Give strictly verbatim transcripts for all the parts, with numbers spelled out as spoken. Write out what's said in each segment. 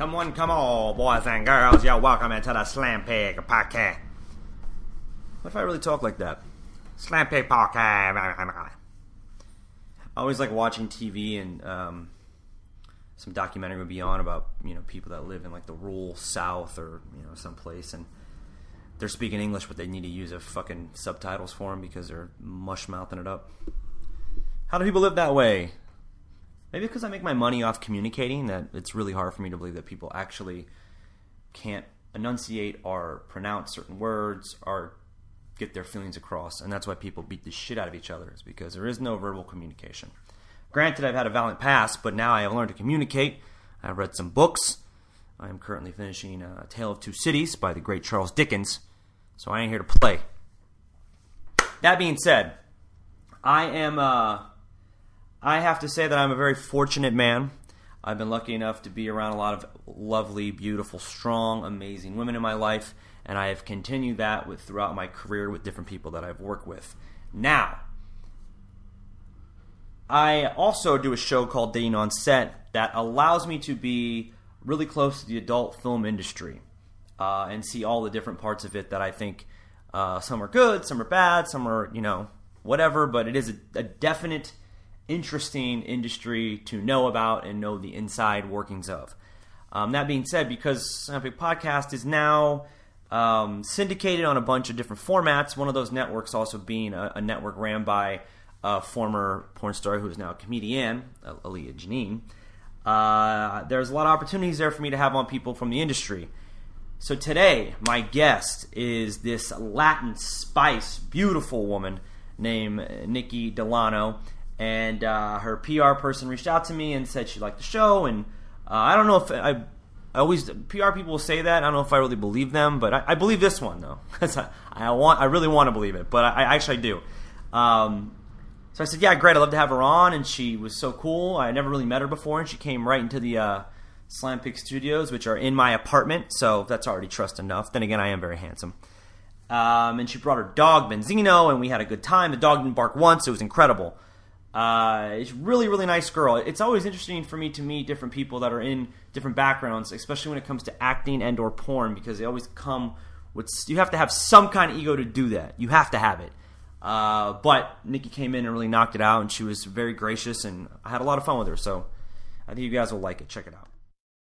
Come on, come on, boys and girls. Yo, welcome into the Slam Pig Podcast. What if I really talk like that? Slam Pig Podcast. I always like watching T V, and um, some documentary would be on about, you know, people that live in like the rural South or, you know, someplace, and they're speaking English, but they need to use a fucking subtitles for them because they're mush mouthing it up. How do people live that way? Maybe because I make my money off communicating, that it's really hard for me to believe that people actually can't enunciate or pronounce certain words or get their feelings across. And that's why people beat the shit out of each other, is because there is no verbal communication. Granted, I've had a valiant past, but now I have learned to communicate. I've read some books. I am currently finishing A Tale of Two Cities by the great Charles Dickens. So I ain't here to play. That being said, I am... Uh, I have to say that I'm a very fortunate man. I've been lucky enough to be around a lot of lovely, beautiful, strong, amazing women in my life, and I have continued that with throughout my career with different people that I've worked with. Now, I also do a show called Dating on Set that allows me to be really close to the adult film industry uh, and see all the different parts of it that I think uh, some are good, some are bad, some are, you know, whatever, but it is a, a definite... interesting industry to know about and know the inside workings of. Um, that being said, because Slam Pig Podcast is now um, syndicated on a bunch of different formats, one of those networks also being a, a network ran by a former porn star who is now a comedian, Aaliyah Janine, uh, there's a lot of opportunities there for me to have on people from the industry. So today, my guest is this Latin spice, beautiful woman named Nikki Delano. And uh, her P R person reached out to me and said she liked the show. And uh, I don't know if I, I always P R people will say that. I don't know if I really believe them, but I, I believe this one though. I, I want, I really want to believe it, but I, I actually do. Um, so I said, yeah, great. I'd love to have her on. And she was so cool. I never really met her before, and she came right into the uh, Slam Pig Studios, which are in my apartment. So that's already trust enough. Then again, I am very handsome. Um, and she brought her dog Benzino, and we had a good time. The dog didn't bark once. It was incredible. Uh, it's really, really nice girl. It's always interesting for me to meet different people that are in different backgrounds, especially when it comes to acting and or porn, because they always come with, you have to have some kind of ego to do that. You have to have it. Uh, but Nikki came in and really knocked it out, and she was very gracious, and I had a lot of fun with her, so I think you guys will like it. Check it out.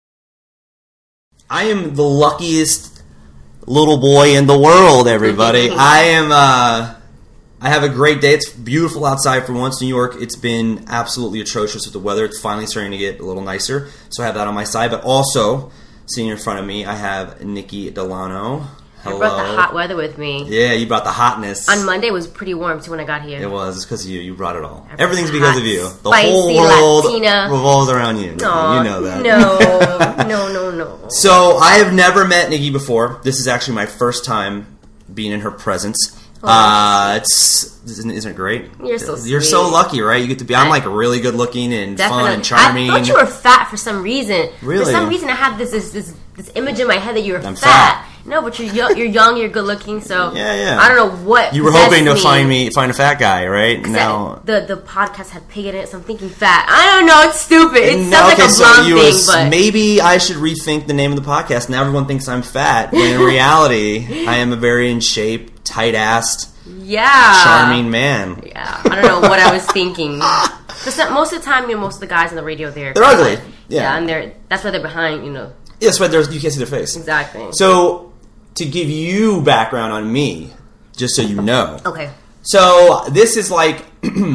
I am the luckiest little boy in the world, everybody. I am, uh... I have a great day. It's beautiful outside for once. New York, it's been absolutely atrocious with the weather. It's finally starting to get a little nicer, so I have that on my side. But also, sitting in front of me, I have Nikki Delano. Hello. I brought the hot weather with me. Yeah, you brought the hotness. On Monday, it was pretty warm, too, when I got here. It was. It's because of you. You brought it all. Everything's because of you. The spicy whole world Latina. revolves around you. No, you know that. No, no, no, no. So, I have never met Nikki before. This is actually my first time being in her presence. Oh, uh, it's isn't, isn't it great? You're so sweet. You're so lucky, right? You get to be. I'm like really good looking and Definitely. fun and charming. I thought you were fat for some reason. Really? For some reason, I had this this this, this image in my head that you were I'm fat. fat. No, but you're young, you're young, you're good looking. So yeah, yeah. I don't know what you were hoping to me. find me, find a fat guy, right? Now the the podcast had pig in it, so I'm thinking fat. I don't know. It's stupid. It no, sounds okay, like a so blonde you thing, was, but maybe I should rethink the name of the podcast. Now everyone thinks I'm fat, when in reality, I am a very in shape, tight-assed. Yeah. Charming man. Yeah. I don't know what I was thinking. Most of the time, you know, most of the guys on the radio, they're... They're ugly. Yeah. Yeah, and they're that's why they're behind, you know. Yes, but there's you can't see their face. Exactly. So, to give you background on me, just so you know. Okay. So, this is like...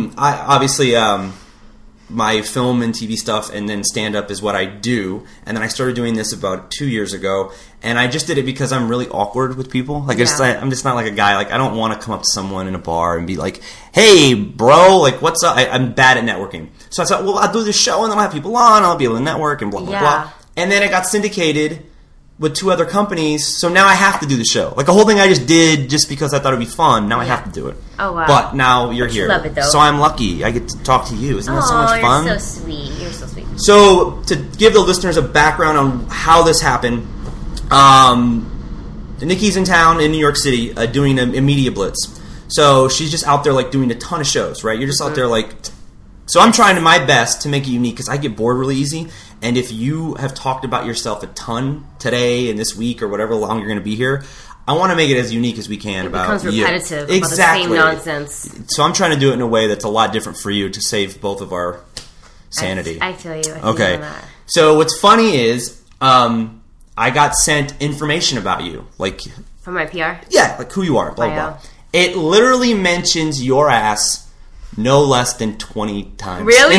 I obviously... Um, my film and T V stuff and then stand-up is what I do. And then I started doing this about two years ago. And I just did it because I'm really awkward with people. Like, yeah. I just, I, I'm just not like a guy. Like, I don't want to come up to someone in a bar and be like, hey, bro, like, what's up? I, I'm bad at networking. So I thought, well, I'll do this show and then I'll have people on. I'll be able to network and blah, blah, yeah. blah. And then it got syndicated with two other companies. So now I have to do the show. Like, a whole thing I just did just because I thought it would be fun. Now I have to do it. Oh, wow. But now you're but here. You love it, though. So I'm lucky. I get to talk to you. Isn't that oh, so much fun? You're so sweet. You're so sweet. So, to give the listeners a background on how this happened, um, Nikki's in town in New York City uh, doing a, a media blitz. So, she's just out there, like, doing a ton of shows, right? You're just mm-hmm. out there, like, So I'm trying to my best to make it unique because I get bored really easy. And if you have talked about yourself a ton today and this week or whatever long you're going to be here, I want to make it as unique as we can it about becomes you. repetitive. Exactly. About the same nonsense. So I'm trying to do it in a way that's a lot different for you to save both of our sanity. I, I feel you. I feel okay. you on that. So what's funny is um, I got sent information about you, like from my P R. Yeah, like who you are, blah blah. Bio. blah. It literally mentions your ass no less than twenty times. Really?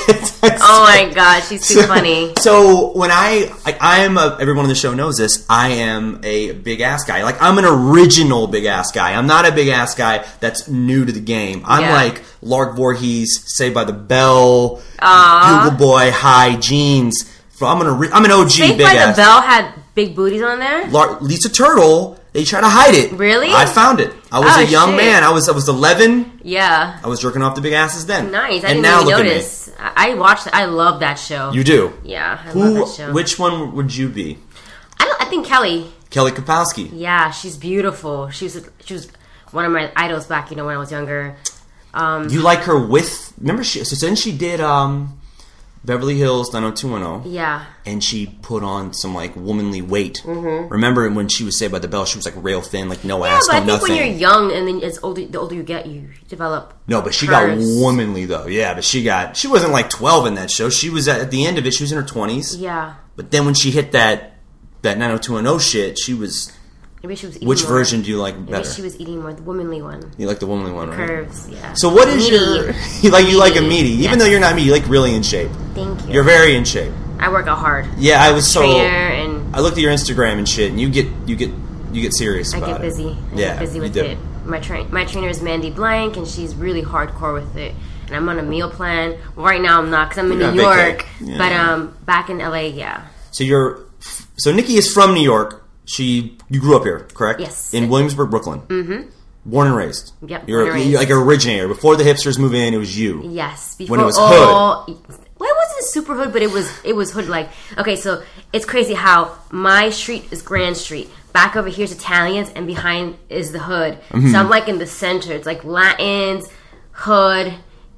Oh my god, she's too so, funny. So when I, I, I am a, everyone on the show knows this. I am a big ass guy. Like I'm an original big ass guy. I'm not a big ass guy that's new to the game. I'm Yeah. like Lark Voorhees, Saved by the Bell, Aww. Bugle Boy, High Jeans. I'm an ori- I'm an O G Saved big by ass. the Bell had big booties on there. Lark, Lisa Turtle. They try to hide it. Really? I found it. I was Oh, a young shit. man. I was I was eleven. Yeah. I was jerking off the big asses then. Nice. I and didn't now even look notice. I I watched. I love that show. at me. You do. Yeah, I Who? love that show. Which one would you be? I don't. I think Kelly. Kelly Kapowski. Yeah, she's beautiful. She was. She was one of my idols back. You know, when I was younger. Um, You like her with? Remember, she so then she did um, Beverly Hills nine oh two one oh. yeah. And she put on some like womanly weight. Mm-hmm. Remember when she was Saved by the Bell? She was like rail thin, like no Yeah, ass, but no I think nothing. when you're young and then as older, the older you get, you develop. No, but she curves. got womanly though. Yeah, but she got. She wasn't like twelve in that show. She was at, at the end of it. She was in her twenties. Yeah. But then when she hit that that nine oh two one oh shit, she was. Maybe she was. Eating Which more. version do you like Maybe better? she was eating more the womanly one. You like the womanly one, right? Curves. Yeah. So what is Meaty. your? You like you like a meaty, even Yes. though you're not meaty. You like really in shape. Thank you. You're very in shape. I work out hard. Yeah, I was so. Trainer and I looked at your Instagram and shit, and you get you get you get serious I about get it. busy. I Yeah, get busy you with do. it. My train, my trainer is Mandy Blank, and she's really hardcore with it. And I'm on a meal plan. Well, right now I'm not because I'm in You're New on vacay. York. Yeah. But um, back in L A, yeah. So you're. So Nikki is from New York. She you grew up here, correct? Yes. In Williamsburg, Brooklyn. Mm-hmm. Born and raised. Yep, You're, born and you're raised. like an originator. Before the hipsters move in, it was you. Yes, before When it was all, well, it wasn't super hood, but it was it was hood like. Okay, so it's crazy how my street is Grand Street. Back over here is Italians, and behind is the hood. Mm-hmm. So I'm like in the center. It's like Latins, hood,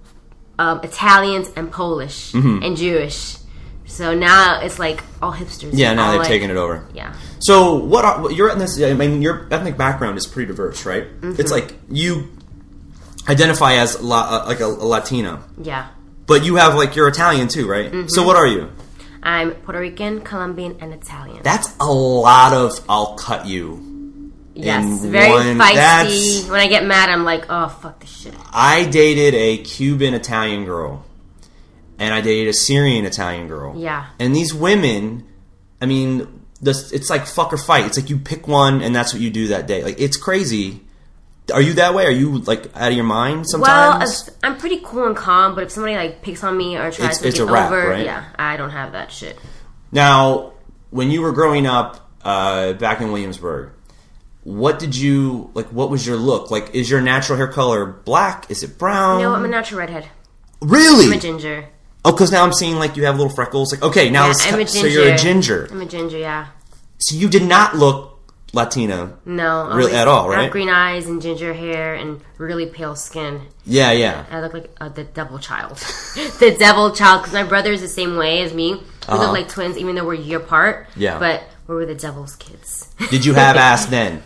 um, Italians, and Polish Mm-hmm. and Jewish. So now it's like all hipsters. Yeah, now all they've like- taken it over. Yeah. So what are what your ethnic? I mean, your ethnic background is pretty diverse, right? Mm-hmm. It's like you identify as la, uh, like a, a Latino, Yeah. but you have like you're Italian too, right? Mm-hmm. So what are you? I'm Puerto Rican, Colombian, and Italian. That's a lot of "I'll cut you." yes, in very one- feisty. that's- When I get mad, I'm like, oh, fuck this shit. I dated a Cuban Italian girl, and I dated a Syrian Italian girl. Yeah. And these women, I mean, this, it's like fuck or fight. It's like you pick one, and that's what you do that day. Like it's crazy. Are you that way? Are you like out of your mind Well, sometimes? if- I'm pretty cool and calm, but if somebody like picks on me or tries It's- to it's get a wrap, over, right? yeah, I don't have that shit. Now, when you were growing up uh, back in Williamsburg, what did you like? What was your look like? Is your natural hair color black? Is it brown? No, I'm a natural redhead. Really? I'm a ginger. Oh, because now I'm seeing like you have little freckles. Like, okay, now Yeah, let's I'm cut- a so you're a ginger. I'm a ginger, yeah. So you did not look Latina. No, Really, always- at all, I right? have green eyes and ginger hair and really pale skin. Yeah, yeah. I look like uh, the devil child. the devil child, because my brother is the same way as me. We Uh-huh. look like twins, even though we're a year apart. Yeah. But we're the devil's kids. Did you have ass then?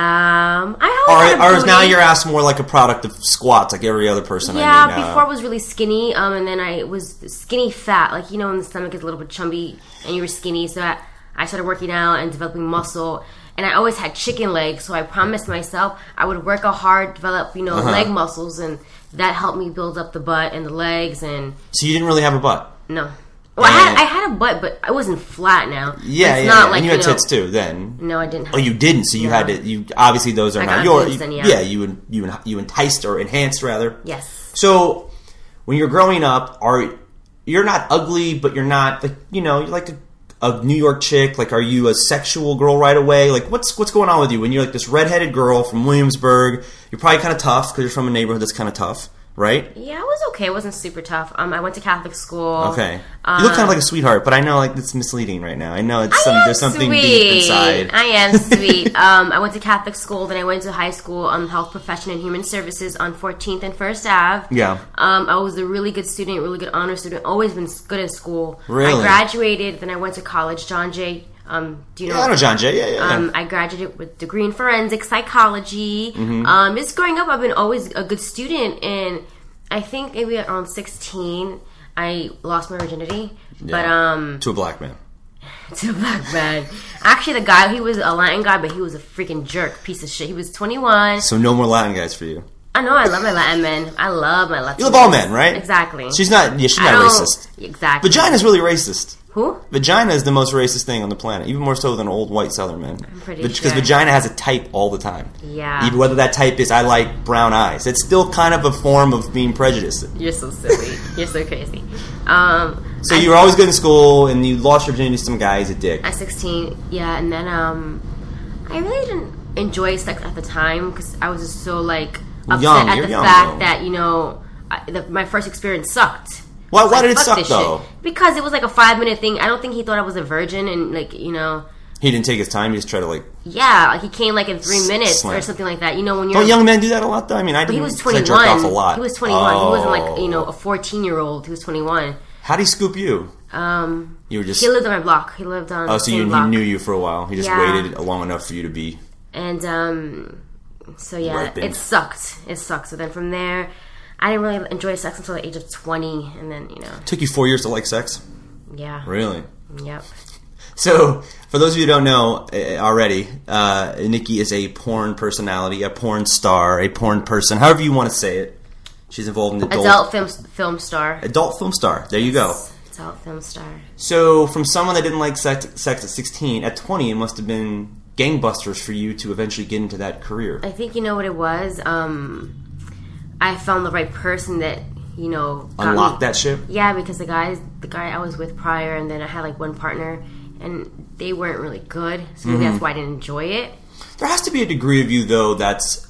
Um, I Or, always had a or is now booty. your ass more like a product of squats, like every other person Yeah, I meet now? before I was really skinny, um, and then I was skinny fat. Like, you know, when the stomach is a little bit chubby and you were skinny. So I, I started working out and developing muscle. And I always had chicken legs, so I promised myself I would work out hard, develop, you know, Uh-huh. leg muscles, and that helped me build up the butt and the legs. And So you didn't really have a butt? no, well, I had And- I had a butt, but I wasn't flat now. Yeah, it's yeah, not yeah. like and you had know, tits too then. No, I didn't. Have Oh, you didn't. So you No. had to. You obviously those are I not got yours. boobs then, yeah. yeah, you en- you en- you enticed or enhanced rather. Yes. So when you're growing up, are you're not ugly, but you're not like you know you're like a, a New York chick. Like, are you a sexual girl right away? Like, what's what's going on with you when you're like this redheaded girl from Williamsburg? You're probably kind of tough because you're from a neighborhood that's kind of tough. right? Yeah, it was okay. It wasn't super tough. Um, I went to Catholic school. Okay. Um, you look kind of like a sweetheart, but I know like it's misleading right now. I know it's I some, am there's something sweet. deep inside. I am sweet. um, I went to Catholic school, then I went to high school on health profession and human services on fourteenth and First Avenue. Yeah. Um, I was a really good student, really good honor student. Always been good at school. Really? I graduated, then I went to college. John Jay. Um, do you know? Yeah, I know John Jay. Yeah, yeah. yeah. Um, I graduated with a degree in forensic psychology. Mm-hmm. Um, just growing up, I've been always a good student, and I think maybe around sixteen, I lost my virginity. Yeah. But um, to a black man. To a black man. Actually, the guy, he was a Latin guy, but he was a freaking jerk, piece of shit. He was twenty-one. So no more Latin guys for you. I know, I love my Latin men. I love my Latin. You love all men, right? Exactly. She's not. Yeah, she's I not don't- racist. Exactly. Vagina's really racist. Who? Vagina is the most racist thing on the planet, even more so than old white Southern men. I'm pretty Because sure. vagina has a type all the time. Yeah. Even whether that type is I like brown eyes, it's still kind of a form of being prejudiced. You're so silly. You're so crazy. Um, So I- you were always good in school, and you lost your virginity to some guy. He's a dick. At sixteen, yeah, and then um, I really didn't enjoy sex at the time because I was just so like upset Young, at you're the young, fact though. that you know I, the, my first experience sucked. Why? Why Like, did it fuck suck this though? shit. Because it was like a five minute thing. I don't think he thought I was a virgin, and like you know, He didn't take his time. He just tried to like. yeah, like he came like in three S- minutes slam. or something like that. You know, when you're Don't young men do that a lot though? I mean, I but didn't. he was 'cause twenty I jerked off a one. lot. He was twenty one. Oh. He wasn't like you know a fourteen year old. He was twenty one. How did he scoop you? Um, You were just. he lived on my block. He lived on Oh, the so same you, he block. knew you for a while. He just Yeah. waited long enough for you to be. And um, so yeah, Ripened. it sucked. It sucked. So then from there, I didn't really enjoy sex until the age of twenty, and then you know, Took you four years to like sex. yeah, Really? yep. So, for those of you who don't know uh, already, uh, Nikki is a porn personality, a porn star, a porn person, however you want to say it. She's involved in adult Adult film film star. adult film star. There you go. Adult film star. So, from someone that didn't like sex, sex at sixteen, at twenty, it must have been gangbusters for you to eventually get into that career. I think you know what it was. Um, I found the right person that you know got Unlock me. that shit. Yeah, because the guys, the guy I was with prior, and then I had like one partner, and they weren't really good. So maybe Mm-hmm. that's why I didn't enjoy it. There has to be a degree of you though that's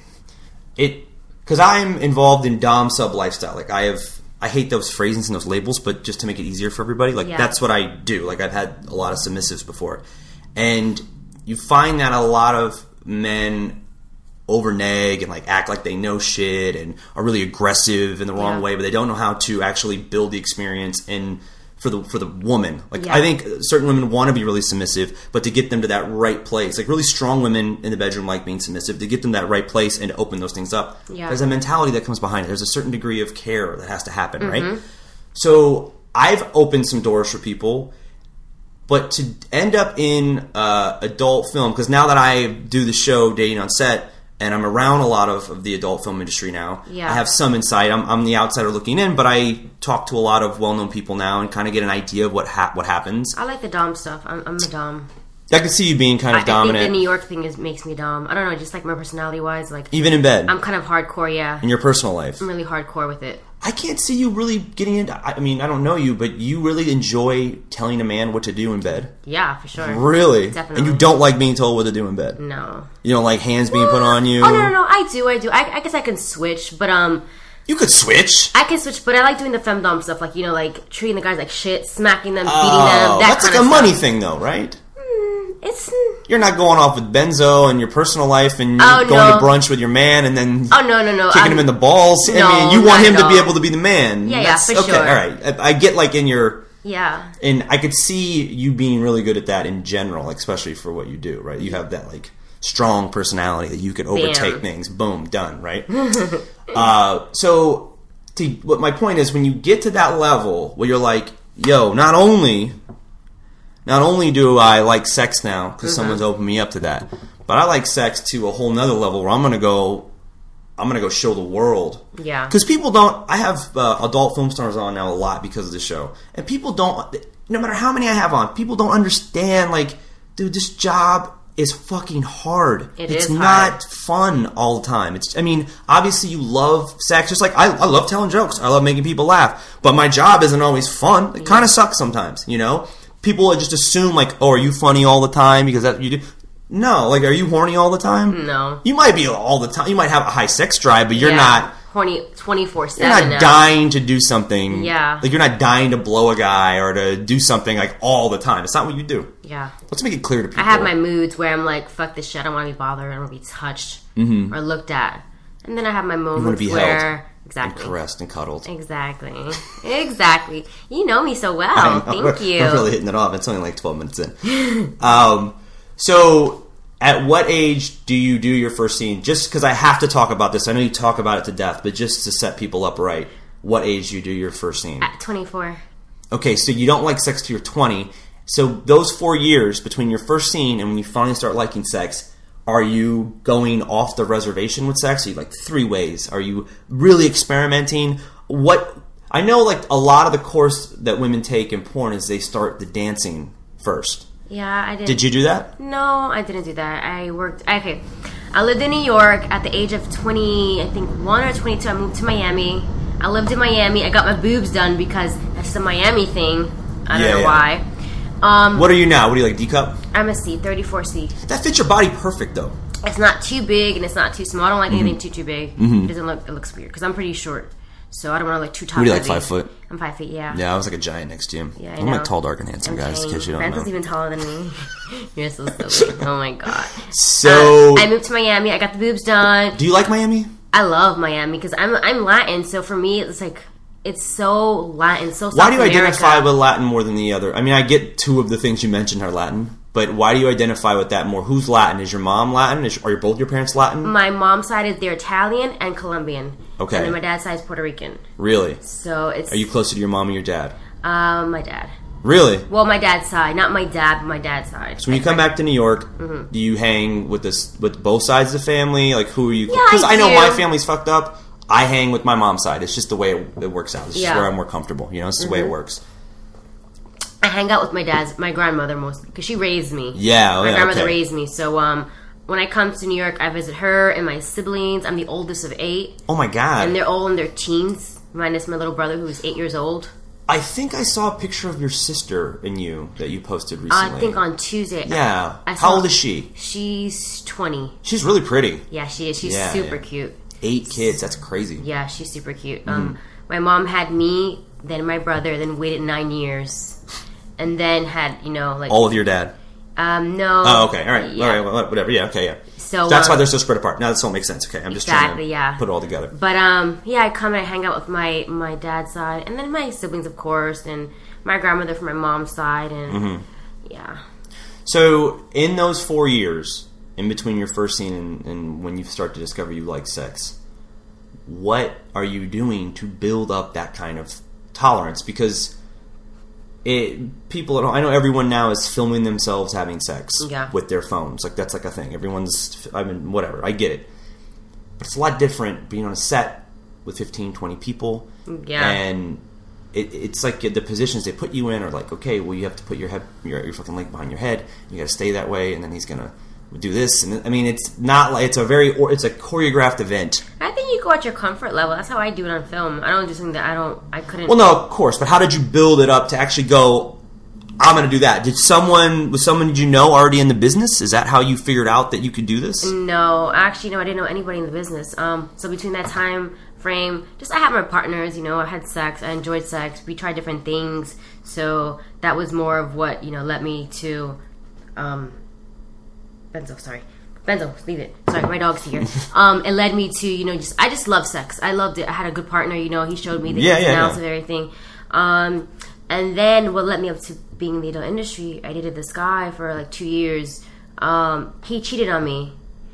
it because I'm involved in dom sub lifestyle. Like I have, I hate those phrasings and those labels, but just to make it easier for everybody, like Yeah. that's what I do. Like I've had a lot of submissives before, and you find that a lot of men overneg and like act like they know shit and are really aggressive in the wrong Yeah. way, but they don't know how to actually build the experience and. For the for the woman, like Yeah. I think certain women want to be really submissive, but to get them to that right place, like really strong women in the bedroom like being submissive, to get them to that right place and to open those things up. Yeah. There's a mentality that comes behind it. There's a certain degree of care that has to happen, Mm-hmm. right? So I've opened some doors for people, but to end up in uh, adult film, because now that I do the show Dating on Set, and I'm around a lot of, of the adult film industry now. Yeah. I have some insight. I'm, I'm the outsider looking in, but I talk to a lot of well-known people now and kind of get an idea of what ha- what happens. I like the dom stuff. I'm, I'm a dom. I can see you being kind I, of I dominant, think the New York thing is makes me dom. I don't know, just like my personality wise, like even in bed, I'm kind of hardcore. Yeah, in your personal life. I'm really hardcore with it. I can't see you really getting into. I mean, I don't know you, but you really enjoy telling a man what to do in bed. Yeah, for sure. Really, Definitely. and you don't like being told what to do in bed. No. You don't like hands being put on you. Oh no, no, no! I do, I do. I, I guess I can switch, but um, You could switch. I can switch. But I like doing the femdom stuff, like you know, like treating the guys like shit, smacking them, beating Oh, them. That that's like kind a of money stuff. thing, though, right? It's You're not going off with Benzo and your personal life and Oh, going no. to brunch with your man and then oh no, no, no! kicking I'm- him in the balls. No, I mean, you want not him at to be all. able to be the man. Yeah, yeah, That's- for okay, sure. all right. I, I get like in your, Yeah, and I could see you being really good at that in general, like, especially for what you do, right? You have that like strong personality that you could overtake Bam. things. Boom, done, right? uh, so, to, what my point is, when you get to that level where you're like, yo, not only. Not only do I like sex now because Mm-hmm. someone's opened me up to that, but I like sex to a whole nother level where I'm gonna go, I'm gonna go show the world. yeah. Because people don't. I have uh, adult film stars on now a lot because of the show, and people don't. No matter how many I have on, people don't understand. Like, dude, this job is fucking hard. It it's is not hard. fun all the time. It's. I mean, obviously you love sex, just like I. I love telling jokes. I love making people laugh, but my job isn't always fun. It kind of sucks sometimes, you know. People just assume like, oh, are you funny all the time because that you do. No, like, are you horny all the time? No. You might be all the time. You might have a high sex drive, but you're Yeah. not twenty, twenty-four You're seven not now. dying to do something. Yeah. Like, you're not dying to blow a guy or to do something, like, all the time. It's not what you do. Yeah. Let's make it clear to people. I have my moods where I'm like, fuck this shit. I don't want to be bothered. I don't want to be touched Mm-hmm. or looked at. And then I have my moments be where... held. Exactly. And caressed and cuddled. Exactly. Exactly. You know me so well. I know. Thank we're, you. We're really hitting it off. It's only like twelve minutes in. um, so, at what age do you do your first scene? Just because I have to talk about this. I know you talk about it to death, but just to set people up right, what age do you do your first scene? At twenty-four. Okay, so you don't like sex till you're twenty. So those four years between your first scene and when you finally start liking sex, are you going off the reservation with sex? Are you like three ways? Are you really experimenting? What I know, like a lot of the course that women take in porn is they start the dancing first. Yeah, I did. Did you do that? No, I didn't do that. I worked... Okay. I lived in New York at the age of twenty, I think one or twenty-two. I moved to Miami. I lived in Miami. I got my boobs done because that's the Miami thing. I don't Yeah, know yeah. why. Um, What are you now? What do you like, D cup? I'm a C, thirty-four C. That fits your body perfect, though. It's not too big and it's not too small. I don't like Mm-hmm. anything too, too big. It doesn't look... It looks weird because I'm pretty short. So I don't want to look too top What are you, like, heavy. five foot? I'm five feet, yeah. Yeah, I was like a giant next to you. Yeah, I I'm know. like tall, dark, and handsome, guys, in case you don't Francis know. even taller than me. You're so silly. Oh my god. So, Uh, I moved to Miami. I got the boobs done. do you like Miami? I love Miami because I'm I'm Latin, so for me it's like it's so Latin, so South Why do you America. identify with Latin more than the other? I mean, I get two of the things you mentioned are Latin, but why do you identify with that more? Who's Latin? Is your mom Latin? Is, are your, both your parents Latin? My mom's side is they're Italian and Colombian. Okay. And then my dad's side is Puerto Rican. Really? So it's Are you closer to your mom or your dad? um my dad. Really? Well, my dad's side, not my dad, but my dad's side. So when you come back to New York, Mm-hmm. do you hang with this with both sides of the family? Like, who are you? Yeah, I Because I, know do. my family's fucked up. I hang with my mom's side. It's just the way it, it works out. It's just Yeah. Mm-hmm. where I'm more comfortable. You know, it's the way it works. I hang out with my dad's, my grandmother mostly because she raised me. Yeah, oh, my yeah, grandmother okay. raised me. So um, when I come to New York, I visit her and my siblings. I'm the oldest of eight, Oh my god! and they're all in their teens, minus my little brother who's eight years old. I think I saw a picture of your sister and you that you posted recently. I think on Tuesday. Yeah. I How saw- old is she? She's twenty. She's really pretty. Yeah, she is. She's Yeah, super yeah. cute. Eight kids. That's crazy. Yeah, she's super cute. Mm-hmm. Um, my mom had me, then my brother, then waited nine years, and then had you know like All with your dad. um no. Oh, okay. All right. Yeah. All right. well, Whatever. Yeah. Okay. Yeah. So That's um, why they're so spread apart. Now this all makes sense. Okay. I'm just trying Exactly, to yeah. put it all together. But um, yeah, I come and I hang out with my my dad's side, and then my siblings, of course, and my grandmother from my mom's side, and Mm-hmm. yeah. So in those four years, in between your first scene and, and when you start to discover you like sex, what are you doing to build up that kind of tolerance? Because it people, I know everyone now is filming themselves having sex Yeah. with their phones. Like that's like a thing. Everyone's, I mean, whatever. I get it, but it's a lot different being on a set with fifteen, twenty people. Yeah. And it, it's like the positions they put you in are like, okay, well, you have to put your head, your, your fucking leg behind your head. You got to stay that way, and then he's gonna do this. And I mean, it's not like it's a very, or, it's a choreographed event. I think you go at your comfort level. That's how I do it on film. I don't do something that I don't. I couldn't. Well, no, of course, but how did you build it up to actually go? I'm gonna do that. Did someone was someone did you know already in the business? Is that how you figured out that you could do this? No, actually, no. I didn't know anybody in the business. Um, so between that time frame, just I had my partners. You know, I had sex. I enjoyed sex. We tried different things. So that was more of what you know led me to. Um, Benzo, sorry. Benzo, leave it. Sorry, my dog's here. Um, it led me to, you know, just I just love sex. I loved it. I had a good partner, you know, he showed me the Yeah, ins yeah, and outs yeah. of everything. Um, and then what led me up to being in the adult industry, I dated this guy for like two years. Um, he cheated on me.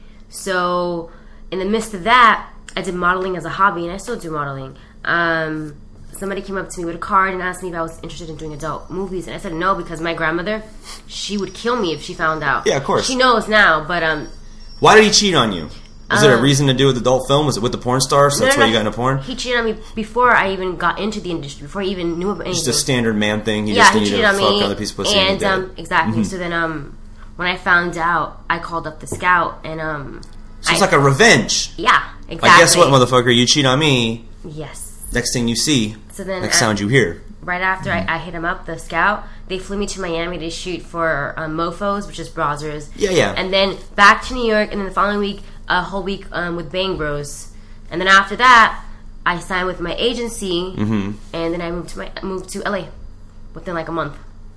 So in the midst of that, I did modeling as a hobby, and I still do modeling. Um, somebody came up to me with a card and asked me if I was interested in doing adult movies, and I said no because my grandmother, she would kill me if she found out. Yeah, of course. She knows now, but um, Why did he cheat on you? Was there a Uh, reason to do with adult film? Was it with the porn star? So that's no, no, why you no. got into porn? He cheated on me before I even got into the industry, before I even knew about anything. Just a standard man thing. He yeah, just he needed cheated to on fuck me, other people's pussy. and he did. um, exactly. So then, um, when I found out, I called up the scout, and um, so it's I- like a revenge. yeah, exactly. Like, guess what, motherfucker? You cheat on me. Yes. Next thing you see, So then, next I- sound you hear. Right after I, I hit him up, the scout, they flew me to Miami to shoot for um, Mofos, which is Brazzers. Yeah, yeah. And then back to New York, and then the following week, a whole week um, with Bang Bros. And then after that, I signed with my agency, mm-hmm. and then I moved to my moved to L A within like a month.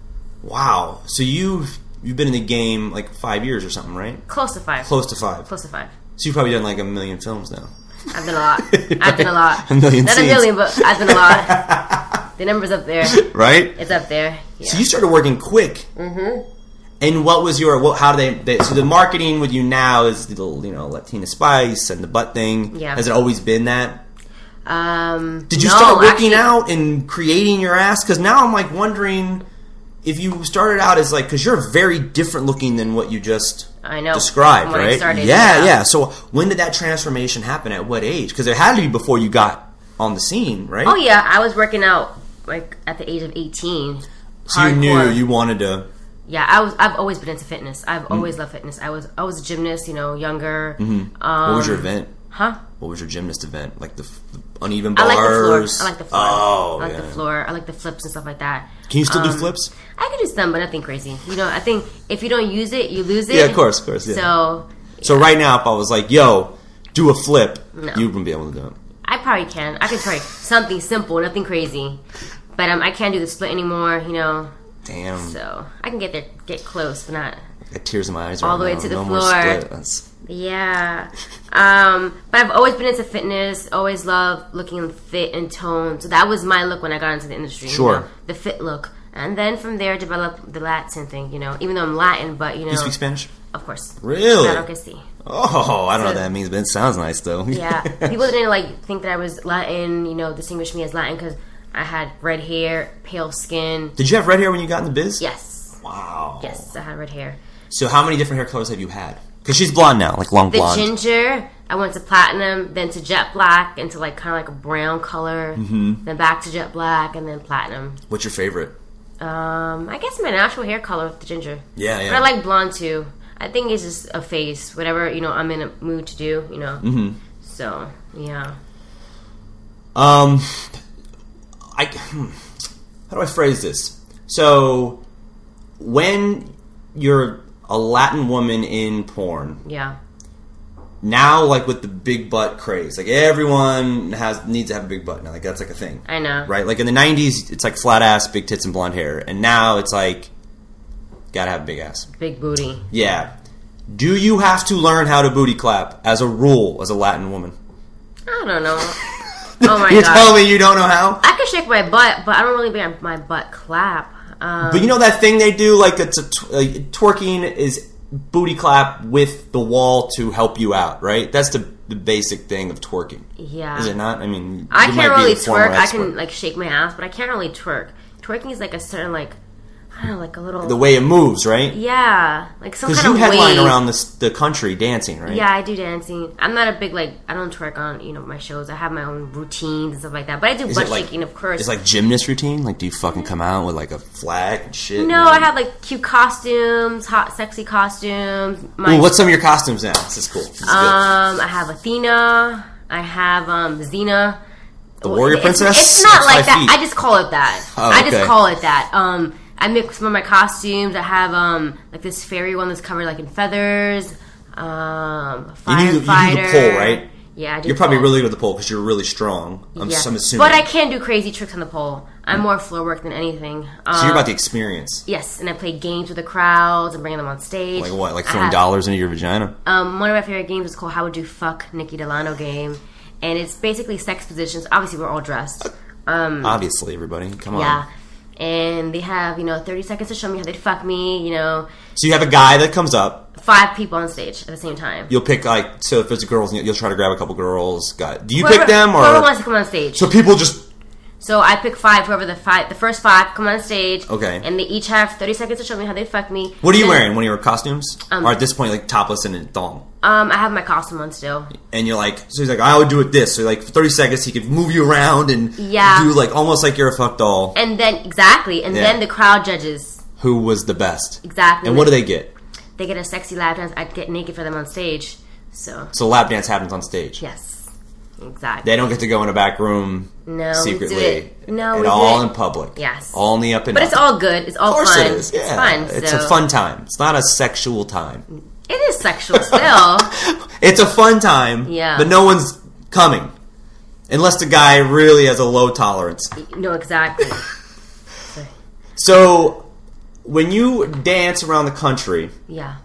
Wow. So you've you've been in the game like five years or something, right? Close to five. Close to five. Close to five. So you've probably done like a million films now. I've done a lot. I've done a lot. A million Not scenes. a million, but I've done a lot. The number's up there. Right? It's up there. Yeah. So you started working quick. Mm-hmm. And what was your, what, how do they, they, so the marketing with you now is the little, you know, Latina Spice and the butt thing. Yeah. Has it always been that? Um, Did you no, start working actually, out and creating your ass? Because now I'm like wondering if you started out as like, because you're very different looking than what you just I know. described, When I right? started, yeah, yeah. yeah. So when did that transformation happen? At what age? Because it had to be before you got on the scene, right? Oh yeah, I was working out like at the age of eighteen. So you Hardcore. knew you wanted to. Yeah, I was. I've always been into fitness. I've Mm-hmm. always loved fitness. I was. I was a gymnast. You know, younger. Mm-hmm. Um, What was your event? Huh? What was your gymnast event? Like the, f- the uneven I bars? like the floor. I like the floor. Oh, I like yeah. the floor. I like the flips and stuff like that. Can you still do Um, flips? I can do some, but nothing crazy. You know, I think if you don't use it, you lose it. Yeah, of course, of course. Yeah. So. So right now, if I was like, "Yo, do a flip," No. you wouldn't be able to do it. I probably can. I can try something simple, nothing crazy. But um, I can't do the split anymore. You know. Damn. So I can get there, get close, but not. I got tears in my eyes. All right the way now. to the no more floor. split. That's- Yeah. Um, but I've always been into fitness, always loved looking fit and toned. So that was my look when I got into the industry. you Sure. know, the fit look. And then from there, developed the Latin thing, you know, even though I'm Latin, but, you know. You speak Spanish? Of course. Really? Claro que sí. Oh, I don't know So- what that means, but it sounds nice though. Yeah. People didn't, like, think that I was Latin, you know, distinguish me as Latin because I had red hair, pale skin. Did you have red hair when you got in the biz? Yes. Wow. Yes, I had red hair. So how many different hair colors have you had? Because she's blonde now, like long The blonde. ginger, I went to platinum, then to jet black, into like kind of like a brown color, Mm-hmm. then back to jet black, and then platinum. What's your favorite? Um, I guess my natural hair color with the ginger. Yeah, yeah. But I like blonde too. I think it's just a phase, whatever you know I'm in a mood to do, you know. Mm-hmm. So yeah. Um, I hmm, how do I phrase this? So when you're a Latin woman in porn, Yeah. now like with the big butt craze, like everyone has needs to have a big butt now. Like that's like a thing, I know. right? Like in the nineties, it's like flat ass, big tits, and blonde hair, and now it's like gotta have a big ass. Big booty. Yeah. Do you have to learn how to booty clap as a rule as a Latin woman? I don't know. Oh my You're god. telling me you don't know how? I can shake my butt, but I don't really make my butt clap. Um, But you know that thing they do, like it's a tw- uh, twerking is booty clap with the wall to help you out, right? That's the, the basic thing of twerking. yeah. Is it not? I mean, I you can't might be really a former twerk. I expert. can like shake my ass, but I can't really twerk. Twerking is like a certain like I don't know, like a little The way it moves, right? yeah, like some Because kind you of headline wave. around this, the country dancing, right? Yeah, I do dancing. I'm not a big like I don't twerk on you know my shows. I have my own routines and stuff like that. But I do Is butt it like, shaking, of course. It's like gymnast routine? Like, do you fucking come out with like a flag and shit? no, I have like cute costumes, hot, sexy costumes. My Ooh, what's some of your costumes now? This is cool. This is good. um, I have Athena. I have um Xena. The warrior It's- princess? It's, not That's like five that. feet. I just call it that. Oh, I just okay. call it that. Um, I mix some of my costumes. I have um like this fairy one that's covered like in feathers. Um, a You do- you do the firefighter. pole, right? Yeah, I do You're probably pole. really good at the pole because you're really strong. I'm, Yeah. I'm assuming. But I can do crazy tricks on the pole. I'm more floor work than anything. Um, so you're about the experience. yes, and I play games with the crowds and bringing them on stage. Like what? Like I throwing have- dollars into your vagina? Um, one of my favorite games is called How Would You Fuck Nikki Delano game, and it's basically sex positions. Obviously, we're all dressed. Um, Obviously, everybody. Come on. yeah, and they have you know thirty seconds to show me how they'd fuck me. You know, So you have a guy that comes up. five people on stage at the same time. You'll pick like so if there's girls, you'll try to grab a couple girls. Guy, do you Whoever- pick them whoever or wants to come on stage? so people just So I pick five. Whoever the five, the first five come on stage. Okay. And they each have thirty seconds to show me how they fuck me. What are you Then, wearing? One of your costumes? Um, or at this point, like topless and a thong? Um, I have my costume on still. And you're like, so he's like, I would do it this. So like for thirty seconds, he could move you around and Yeah. do like almost like you're a fuck doll. And then exactly, and Yeah. then the crowd judges Who was the best? exactly. And what do they get? They get a sexy lap dance. I get naked for them on stage. So So lap dance happens on stage. yes, exactly. They don't get to go in a back room No, we do secretly. it. No, and we do all it. in public. Yes. All in the up and But up. it's all good. It's all Of course fun. it is. Yeah. It's fun. It's so. a fun time. It's not a sexual time. It is sexual still. It's a fun time. Yeah. But no one's coming. Unless the guy really has a low tolerance. No, exactly. So, when you dance around the country, yeah,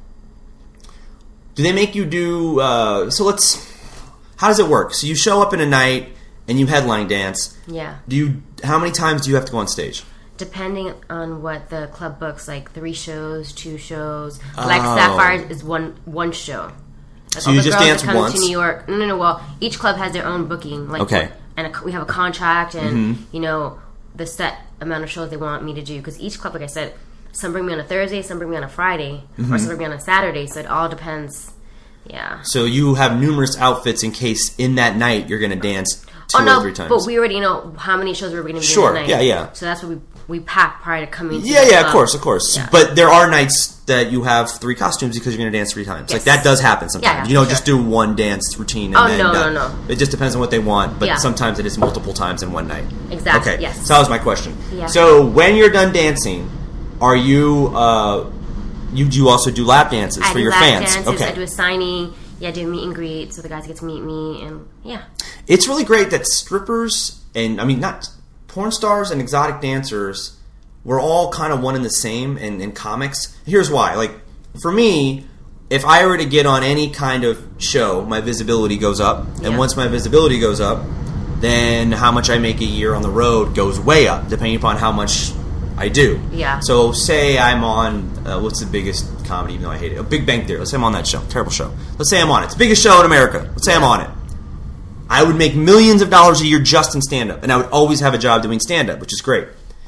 do they make you do? Uh, so let's. How does it work? So you show up in a night and you headline dance. Yeah. Do you? How many times do you have to go on stage? Depending on what the club books, like three shows, two shows. Oh. Black Sapphire is one one show. Like so you just dance come once? To New York. No, no, no. Well, each club has their own booking. Like, okay. And a, we have a contract, and mm-hmm. you know the set amount of shows they want me to do. Because each club, like I said, some bring me on a Thursday, some bring me on a Friday, mm-hmm. or some bring me on a Saturday. So it all depends. Yeah. So you have numerous outfits in case in that night you're going to dance two oh, no, or three times. But we already know how many shows we're going to be sure. doing that Sure. night. Yeah, yeah. So that's what we we pack prior to coming. To yeah, the yeah. club. Of course, of course. Yeah. But there are nights that you have three costumes because you're going to dance three times. Yes. Like that does happen sometimes. Yeah, yeah, you don't sure. just do one dance routine. And oh then no, done. no, no. It just depends on what they want. But yeah. sometimes it is multiple times in one night. Exactly. Okay. Yes. So that was my question. Yeah. So when you're done dancing, are you? Uh, you do you also do lap dances I for do your lap fans? Dances, Okay. I do a signing. Yeah, I do a meet and greet so the guys get to meet me, and yeah. It's really great that strippers and I mean not porn stars and exotic dancers, we're all kind of one and the same in, in comics. Here's why. Like for me, if I were to get on any kind of show, my visibility goes up, and yeah. once my visibility goes up, then how much I make a year on the road goes way up, depending upon how much I do. Yeah. So say I'm on uh, what's the biggest comedy? Even though I hate it, a Big Bang Theory. Let's say I'm on that show. Terrible show. Let's say I'm on it. It's the biggest show in America. Let's say I'm on it. I would make millions of dollars a year just in stand-up, and I would always have a job doing stand-up, which is great.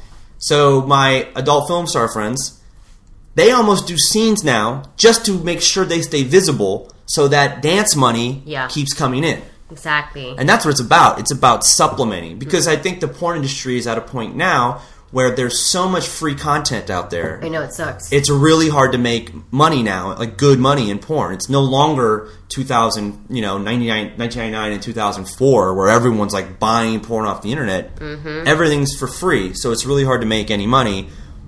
So my adult film star friends, they almost do scenes now just to make sure they stay visible so that dance money yeah. keeps coming in. Exactly. And that's what it's about. It's about supplementing. Because I think the porn industry is at a point now where there's so much free content out there. I know, it sucks. It's really hard to make money now, like good money in porn. It's no longer two thousand, you know, ninety-nine, nineteen ninety-nine and two thousand four where everyone's like buying porn off the internet. Mm-hmm. Everything's for free, so it's really hard to make any money.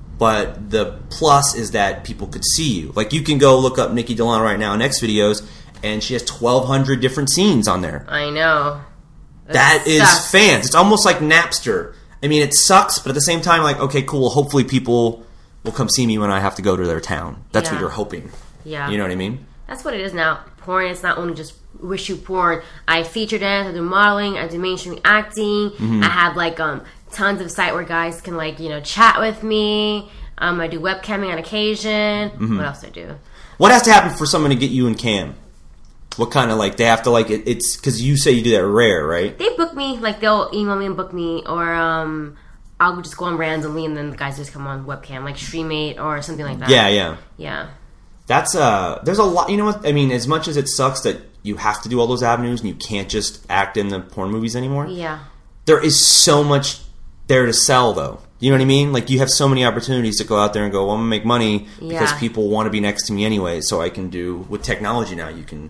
But the plus is that people could see you. Like you can go look up Nikki Delano right now in X videos, and she has twelve hundred different scenes on there. I know. That is sucks. fans. It's almost like Napster. I mean, it sucks, but at the same time, like, okay, cool. Hopefully, people will come see me when I have to go to their town. That's yeah. what you're hoping. Yeah, you know what I mean. That's what it is now. Porn. It's not only just wish you porn. I feature dance. I do modeling. I do mainstream acting. Mm-hmm. I have like um tons of site where guys can like you know chat with me. Um, I do webcamming on occasion. Mm-hmm. What else do I do? What has to happen for someone to get you in cam? What kind of like they have to like it, it's because you say you do that rare, right? They book me, like they'll email me and book me, or um, I'll just go on randomly and then the guys just come on webcam, like Streamate or something like that. Yeah, yeah, yeah. That's uh, there's a lot. You know what I mean? As much as it sucks that you have to do all those avenues and you can't just act in the porn movies anymore. Yeah. There is so much there to sell, though. You know what I mean? Like you have so many opportunities to go out there and go, well, I'm gonna make money because Yeah. people want to be next to me anyway. So I can do with technology now. You can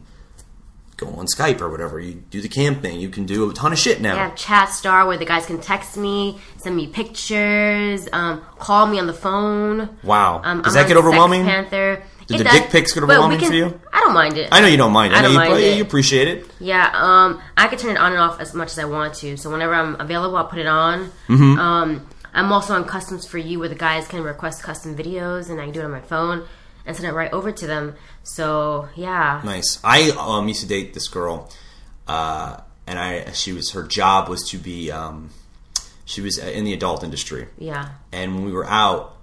go on Skype or whatever. You do the cam thing. You can do a ton of shit now. I have Chat Star where the guys can text me, send me pictures, um, call me on the phone. Wow. Um, Does I'm that get on overwhelming? Sex Panther. Did It the does, dick pics get but we overwhelming can- for you? I don't mind it. I know you don't mind it. I I know don't you, mind you it. appreciate it. Yeah, um, I can turn it on and off as much as I want to. So whenever I'm available, I'll put it on. Mm-hmm. Um, I'm also on Customs for You, where the guys can request custom videos, and I can do it on my phone and send it right over to them. So yeah, Nice. I um, used to date this girl, uh, and I she was her job was to be um, she was in the adult industry. yeah, And when we were out,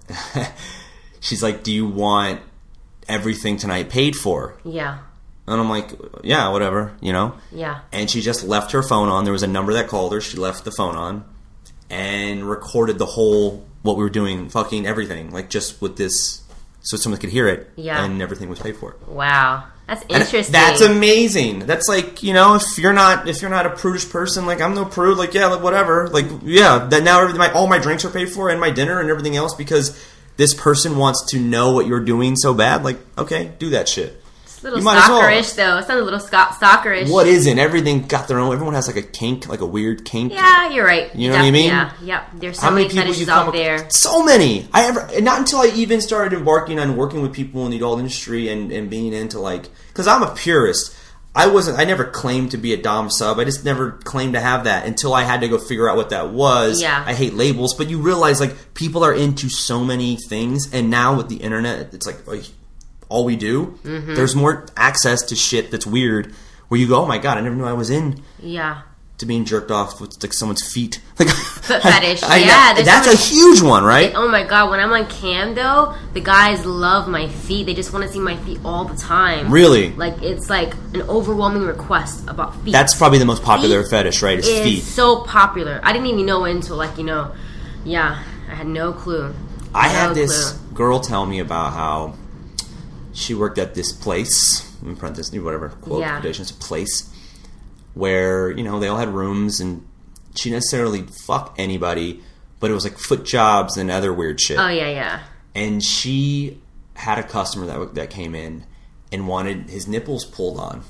she's like, "Do you want everything tonight paid for?" yeah, And I'm like, "Yeah, whatever," you know. yeah. And she just left her phone on. There was a number that called her. She left the phone on and recorded the whole what we were doing, fucking everything, like just with this, so someone could hear it. Yeah. And everything was paid for. Wow, that's And interesting. that's amazing. That's like, you know, if you're not if you're not a prudish person, like I'm no prude, like yeah, like whatever, like yeah. That now everything, my, all my drinks are paid for and my dinner and everything else because this person wants to know what you're doing so bad. Like okay, do that shit. It's a little You might as well. stalkerish, though. It sounds a little sco- stalkerish. What isn't? Everything got their own. Everyone has like a kink, like a weird kink. Yeah, you're right. You know what I mean? Yeah, yep. There's so How many many people fetishes you come out ac- there. So many. I ever not until I even started embarking on working with people in the adult industry and, and being into like because I'm a purist. I wasn't. I never claimed to be a dom sub. I just never claimed to have that until I had to go figure out what that was. Yeah. I hate labels, but you realize like people are into so many things, and now with the internet, it's like, like all we do. Mm-hmm. There's more access to shit that's weird. Where you go, oh my god, I never knew I was in. Yeah. To being jerked off with like someone's feet. Like foot fetish. I, I, yeah, that's so a huge one, right? Oh my god, when I'm on cam though, the guys love my feet. They just want to see my feet all the time. Really? Like it's like an overwhelming request about feet. That's probably the most popular feet fetish, right? Is is feet. So popular. I didn't even know it until like, you know, yeah, I had no clue. I no had this clue. girl tell me about how she worked at this place, in parentheses, whatever, quote, yeah. quotations, place, where, you know, they all had rooms and she didn't necessarily fuck anybody, but it was like foot jobs and other weird shit. Oh, yeah, yeah. And she had a customer that that came in and wanted his nipples pulled on.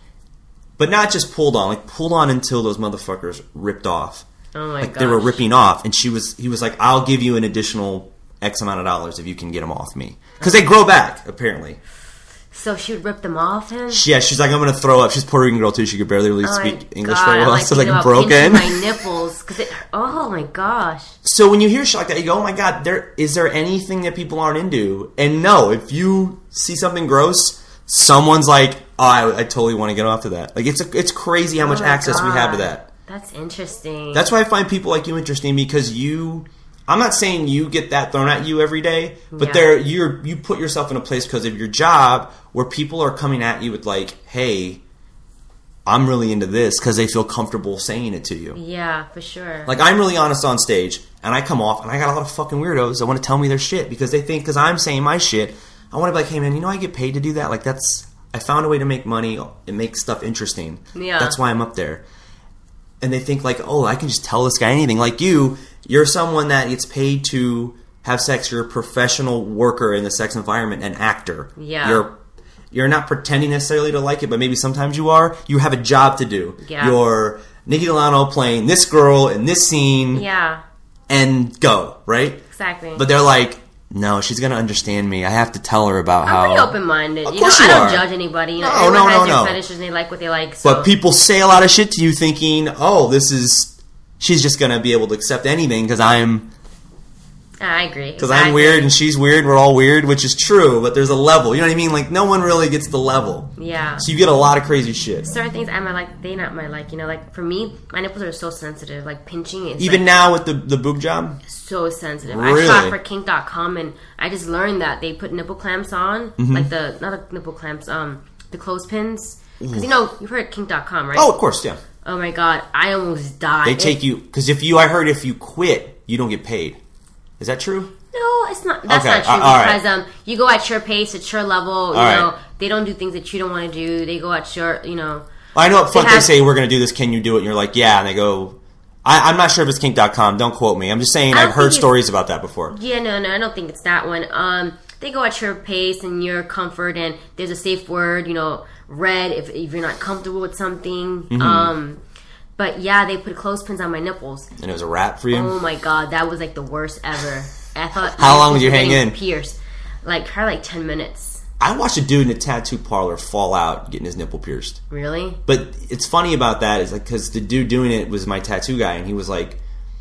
But not just pulled on, like pulled on until those motherfuckers ripped off. Oh my god. Like gosh. They were ripping off, and she was he was like, I'll give you an additional X amount of dollars if you can get them off me. Because they grow back, apparently. So she would rip them off him? Yeah, she's like, I'm going to throw up. She's a Puerto Rican girl, too. She could barely really oh speak English god, very well. like, So, like, about broken. my nipples. Cause it, oh, my gosh. So, when you hear shit like that, you go, oh, my God, there is there anything that people aren't into? And no, if you see something gross, someone's like, oh, I, I totally want to get off to that. Like, it's a, it's crazy how oh much access god. we have to that. That's interesting. That's why I find people like you interesting, because you... I'm not saying you get that thrown at you every day, but yeah. there you're you put yourself in a place because of your job where people are coming at you with like, "Hey, I'm really into this," because they feel comfortable saying it to you. Yeah, for sure. Like I'm really honest on stage, and I come off, and I got a lot of fucking weirdos that want to tell me their shit because they think because I'm saying my shit, I want to be like, "Hey, man, you know I get paid to do that. Like that's I found a way to make money and make stuff interesting. Yeah, that's why I'm up there." And they think like, "Oh, I can just tell this guy anything." Like you. You're someone that gets paid to have sex. You're a professional worker in the sex environment, an actor. Yeah. You're you're not pretending necessarily to like it, but maybe sometimes you are. You have a job to do. Yeah. You're Nikki Delano playing this girl in this scene. Yeah. And go, right? Exactly. But they're like, no, she's going to understand me. I have to tell her about I'm how... I'm pretty open-minded. Of you course know, you I don't are. judge anybody. You know, No, everyone no, has no, their no. fetishes and they like what they like. So. But people say a lot of shit to you thinking, oh, this is... She's just going to be able to accept anything because I'm... I agree. Because exactly. I'm weird and she's weird, we're all weird, which is true, but there's a level. You know what I mean? Like, no one really gets the level. Yeah. So you get a lot of crazy shit. Certain things I might like, they not might like. You know, like, for me, my nipples are so sensitive. Like, pinching is Even like, now with the, the boob job? so sensitive. Really? I shot for kink dot com, and I just learned that they put nipple clamps on. Mm-hmm. Like, the, not the nipple clamps, um, the clothespins. Because, you know, you've heard kink dot com, right? Oh, of course, yeah. Oh, my God. I almost died. They take it, you... Because if you... I heard if you quit, you don't get paid. Is that true? No, it's not. That's Okay, not true uh, all right. because um, you go at your pace, at your level. You All know, right. they don't do things that you don't want to do. They go at your, you know. I know up front they, they have, say, we're going to do this, can you do it? And you're like, yeah. And they go... I, I'm not sure if it's kink dot com. Don't quote me. I'm just saying I I've don't heard think stories about that before. Yeah, no, no, I don't think it's that one. Um, they go at your pace and your comfort, and there's a safe word, you know, red if, if you're not comfortable with something. Mm-hmm. Um, but yeah, they put clothespins on my nipples. And it was a wrap for you? Oh my God, that was like the worst ever. I thought. How long did you hang in? Pierced, like probably like ten minutes. I watched a dude in a tattoo parlor fall out getting his nipple pierced. Really? But it's funny about that is like because the dude doing it was my tattoo guy, and he was like,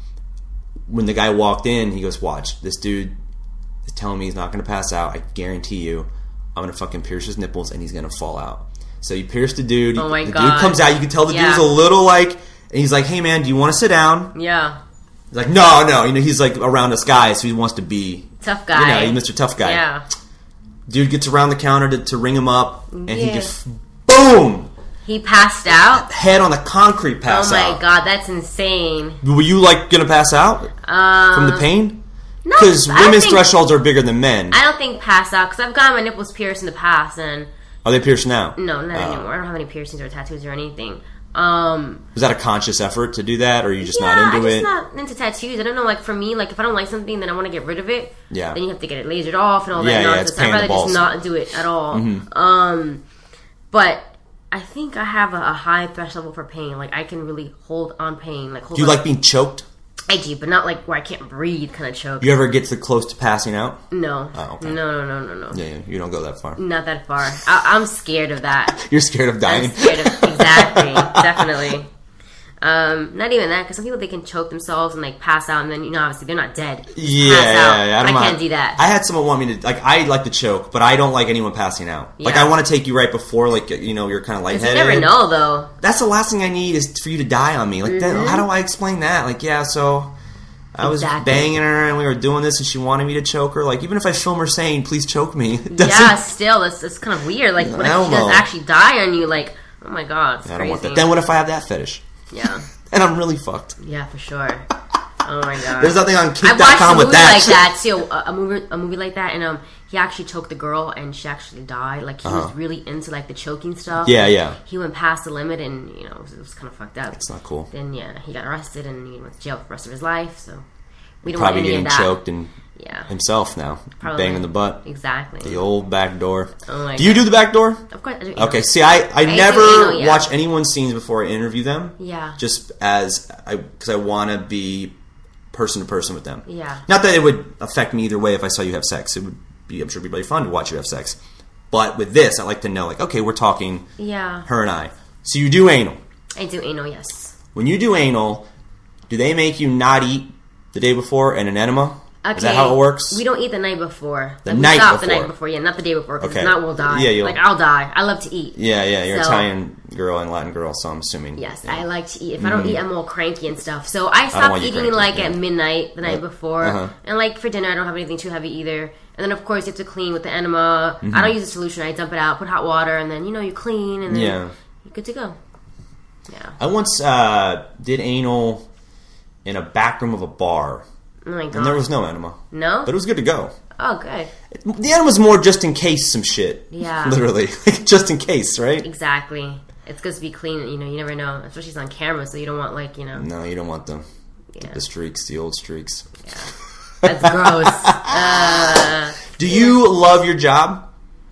when the guy walked in, he goes, "Watch, this dude is telling me he's not going to pass out. I guarantee you, I'm going to fucking pierce his nipples, and he's going to fall out." So you pierce the dude. Oh my the God. dude comes out. You can tell the Yeah. dude's a little like, and he's like, "Hey man, do you want to sit down?" Yeah. He's like, "No, no." You know, he's like around us guys, so he wants to be Tough guy. You know, he's Mister Tough Guy. Yeah. Dude gets around the counter to, to ring him up, and he Yeah. just boom. He passed out. Head on the concrete pass Oh my out. God, that's insane. Were you like gonna pass out Um, from the pain? no, Because I don't women's think- thresholds are bigger than men. I don't think pass out because I've gotten my nipples pierced in the past, and Are they pierced now? no, not Oh. anymore. I don't have any piercings or tattoos or anything. Um, Was that a conscious effort to do that, or are you just yeah, not I'm into just it? not into tattoos. I don't know. Like for me, like if I don't like something, then I want to get rid of it. Yeah. Then you have to get it lasered off and all Yeah, that yeah, nonsense. it's pain in I'd the rather balls. just not do it at all. Mm-hmm. Um, but I think I have a, a high threshold for pain. Like I can really hold on pain. Like hold Do you on. like being choked? I do, but not like where I can't breathe kind of choke. You ever get to close to passing out? No. Oh, okay. No, no, no, no, no. Yeah, yeah, you don't go that far. Not that far. I, I'm scared of that. You're scared of dying? I'm scared of, exactly, definitely. Um, not even that, because some people, they can choke themselves and like pass out, and then, you know, obviously they're not dead. Just Yeah, pass out. yeah, yeah. But I, don't can't mind. do that. I had someone want me to, like, I like to choke, but I don't like anyone passing out. Like, Yeah. I want to take you right before, like, you know, you're kind of 'Cause lightheaded. you never know, though. That's the last thing I need is for you to die on me. Like, then, Mm-hmm. how do I explain that? Like, yeah, so I was Exactly. banging her and we were doing this and she wanted me to choke her. Like, even if I film her saying, please choke me, it doesn't, Yeah, still, it's, it's kind of weird. Like, what if I she don't know. does actually die on you? Like, oh my god, it's I crazy. don't want that. Then what if I have that fetish? Yeah, And I'm really fucked. yeah, for sure. Oh my god. There's nothing on I kink dot watched a com movie with that. like that too. A, a movie, a movie like that, and um, he actually choked the girl, and she actually died. Like he Uh-huh. was really into like the choking stuff. Yeah, yeah. He went past the limit, and you know, it was, it was kind of fucked up. It's not cool. Then yeah, he got arrested, and he went to jail for the rest of his life. So we don't Probably want any getting of that. choked and Yeah, himself now. Probably. Banging the butt. exactly. The old back door. Oh my Do you God. do the back door? Of course. I do, Okay, see, I, I, do never anal, yeah. watch anyone's scenes before I interview them. Yeah. Just as I, because I want to be person to person with them. Yeah. Not that it would affect me either way if I saw you have sex. It would be, I'm sure, it'd be really fun to watch you have sex. But with this, I like to know, like, okay, we're talking Yeah. her and I. So you do anal. I do anal. Yes. When you do anal, do they make you not eat the day before and an enema? Okay. Is that how it works? We don't eat the night before. The Like, we night stop the before. night before. Yeah, not the day before. Because Okay. if not, we'll die. Yeah, you'll- like I'll die. I love to eat. Yeah, yeah, you're an So- Italian girl and Latin girl, so I'm assuming. Yes, Yeah. I like to eat. If I don't eat, I'm all cranky and stuff. So I don't stop want you eating cranky, like yeah. at midnight the night Uh, before, uh-huh. and like for dinner, I don't have anything too heavy either. And then of course you have to clean with the enema. Mm-hmm. I don't use a solution. I dump it out, put hot water, and then you know you clean, and then Yeah. you're good to go. Yeah. I once uh, did anal in a back room of a bar, Oh my god. and there was no enema. no. But it was good to go. Oh, good. The enema's more just in case some shit. Yeah. Literally. Just in case, right? Exactly. It's good to be clean. You know, you never know, especially it's on camera, so you don't want like you know. No, you don't want them. Yeah. The streaks, the old streaks. That's gross. uh, Do you love your job?